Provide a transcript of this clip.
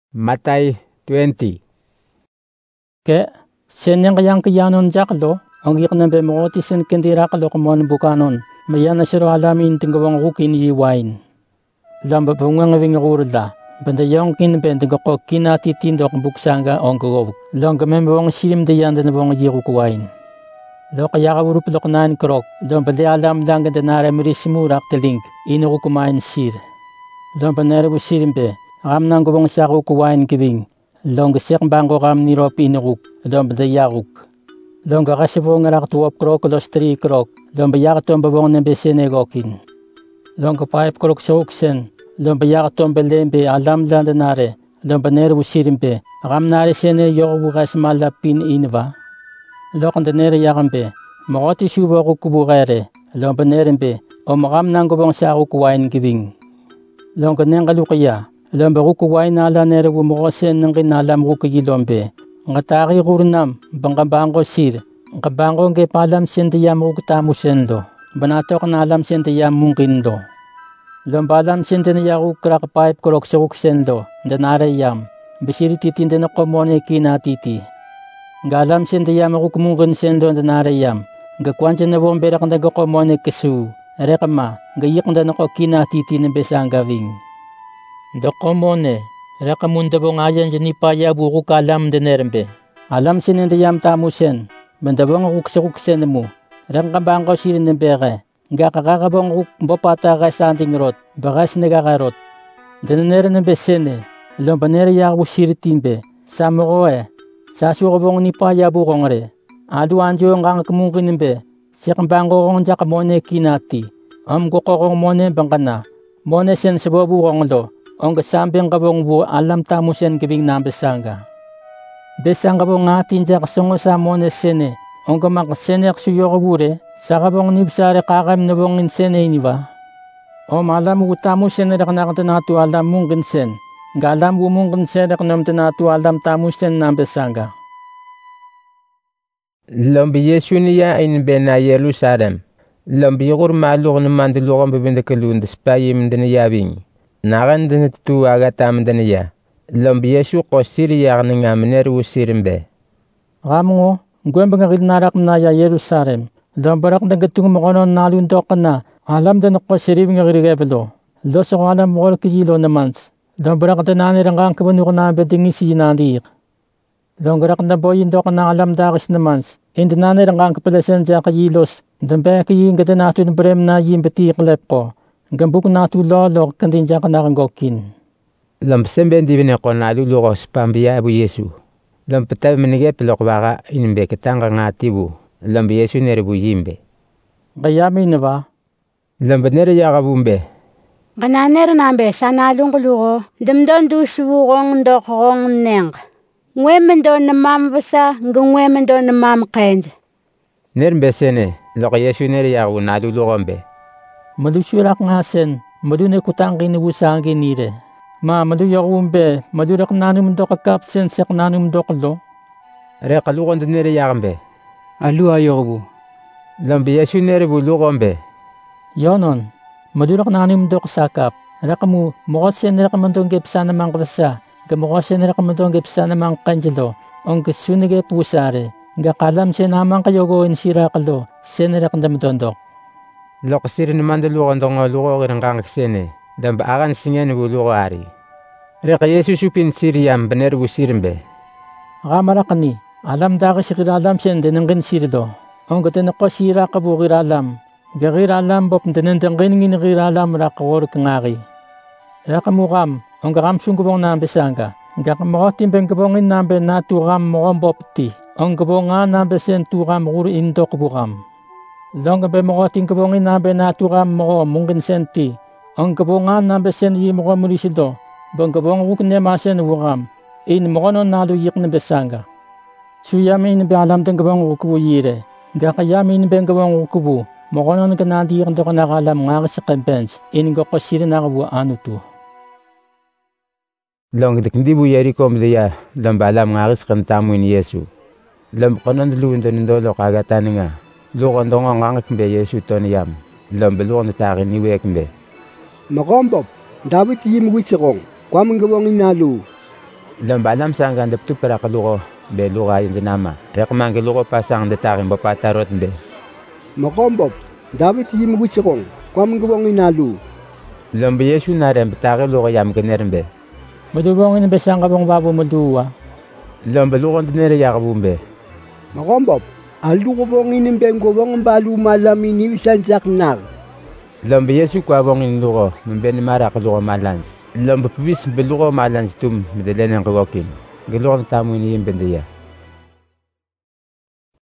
Matay 20. Ke senen yang kiyanon jaklo ang ikna be moti sen kendira kalo kumon bukanon mayana siro alamin tinggawang rukin yiwain lamba bungang wing urda benda yang kin ben tinggako kinati tindok buksanga onggo long memang sirim de yanda na bong yiru kuwain lo kaya ka urup lo kunain krok lo bende alam dang de nare mirisimurak teling ino kumain sir lo benere bu sirim be ram nang gobong saku kuwain kiving long sek bango ram ni rop inuruk long bende yaruk long gasibong rak tuop krok lo stri krok long bayak tom babong nembe senegokin long pipe krok soksen long bayak tom belembe alam dang de nare long benere bu sirim be ram nare sene yogu gas malapin inva lokon de nere yagambe mogoti shubo ko kubugere long benerembe o magam nang gobong saku kuwain kiving long kanengalu kaya lomba ruku waina la nere wu mosen nang kinalam ruku yilombe ngatari gurnam bangabango sir ngabango nge palam sendiyam ruku tamusendo banatok na alam sendiyam mungkindo lomba alam sendene yaku krak pipe krok suk sendo danare yam bisiri titin de nokomone kinatiti ngalam sendiyam ruku mungkin sendo danare yam ngakwanche na bombera kanda gokomone kesu rekama ngayik nda noko kinatiti nembesangawing Dokomone, rakamunda bong ayan jani paya buku kalam denerembe. Alam sinin yam tamusen, bendabong uksen mo. Rangkabang ko sirin ng beke. Nga kakakabong bopata ka santing rot, bagas nagakarot. Dener ng besene, lombanere ya usiritimbe. Samo ko sasukabong ni paya bukong re. Adu anjo ang kakamungkin ng be. Sikambang ko kong jakamone kinati. Ko kong mone bangkana. Mone sen sa bukong lo. Ang kasambing kabong bu alam tamusen kibing nambesanga. Besang kabong atin jak songo sa mone sene. Ang kamakasene aksuyo kabure. Sa kabong nibsare kakam na bong insene iniba. O malam utamusen na nakantanatu alam mong kinsen. Galam mong kinsen na kanamtanatu alam tamusen nambesanga. Lombi Yesu niya in bena Yerusalem. Lombi yukur maluk na mandulukang bibindakalun despayim dina yabing. Nagan dina tu aga tam dina ya. Lombi Yesu ko siri yak nga mener wu sirimbe. Ramungo, ngwen bangakil narak na ya Yerusalem. Lombarak na gatung makonon nalundok na. Alam dina ko siri bangakirigabelo. Loso ko alam mo kilo namans. Lombarak na nanirang ang kabanuk na bedingi si nandir. Lombarak na boyin dok na alam dakis namans. Hindi nanirang ang kapalasan dyan kayilos. Dambe kayin gada nato ng brem na yimbeti klep ko. Gambuk na tu lolo kantin jang kanakang gokin. Lamsembe ndi bine ko na lulu ko spambia bu Yesu. Lampeta menige pelok baka inbe ketanga ngatibu. Lambi Yesu nere bu yimbe. Gayami na ba? Lambe nere yaga bumbe. Gananer nambe sanalung kulugo. Demdon du suwugong ndokong neng. Ngwemendo na mambasa ngwemendo na mamkenj. Nermbe sene loko Yesu nere yaga na lulu gombe. Malusurak nga sen, madune kutang kiniwusang kinire. Ma maluyak umbe, malurak nanum do kakapsen sek nanum do kalo. Re kalukon nere yagambe. Alu ayobu. Lambi Yesu nere bu lugombe. Yonon, malurak nanum do kasakap. Rakamu, mukasen rakamandong gepsa namang klasa. Gamukasen rakamandong gepsa namang kanjelo. Ang kasunige pusare. Gakalam sen namang kayogoin sira kalo. Sen rakamdamdondok. Lokosiri ni mandulukan dong luko kirang sene. Dan baakan singen bu luko ari. Reka Yesu supin siriyam bener bu sirimbe. Akamarakani, alam daka sikiralam sen denengin sirilo. Ang gaten ako sira kabu kiralam. Gakiralam bop denendengin ngin kiralam rakawar kangari. Rakamukam, ang kakam sungkubong nambesanga. Gakamotin bengkabongin nambe naturam mokam bopti. Ang kabongan nambe sen turam uru indok bukam. Long be mokoting kabongin nambe naturam moko mungkin senti. Ang kabongan nambe senti moko mulisido. Bang kabong wukne masen wukam. In mokonon nalu yik na besanga. Suyamin be alam teng kabong wukubu yire. Gakayamin be kabong wukubu. Mokonon kanadi yik ndo kanakalam nga sa kampens. In goko sirin nakabu anutu. Long dikindi bu yari kom liya. Lambalam nga sa kantamu ni Yesu. Lam konon luwin to nindolo kagatan nga. Lukon dong ang angak mbe Yesu toni yam. Lambelukon takin ni wek mbe. Makombop, David yim witserong, kwam ngawang inalu. Lomba alam sangan de tupera kalugo be luga yin nama. Rek mangi lugo pasang de tarin ba patarot be. Makombop, David yim wichikong, kwam ngwong inalu. Lomba Yesu narem betare lugo yam generbe. Madubong besang kabong babo madua. Lomba lugo nere yakabumbe. Makombop, alu gobong inimben gobong balu malam ini sanjak nar. Lomba Yesu kwa bongin lugo mben mara kalugo malans. Lomba pubis belugo malans tum medelenen kagokin. Gelugo tamu ini yimbendeya.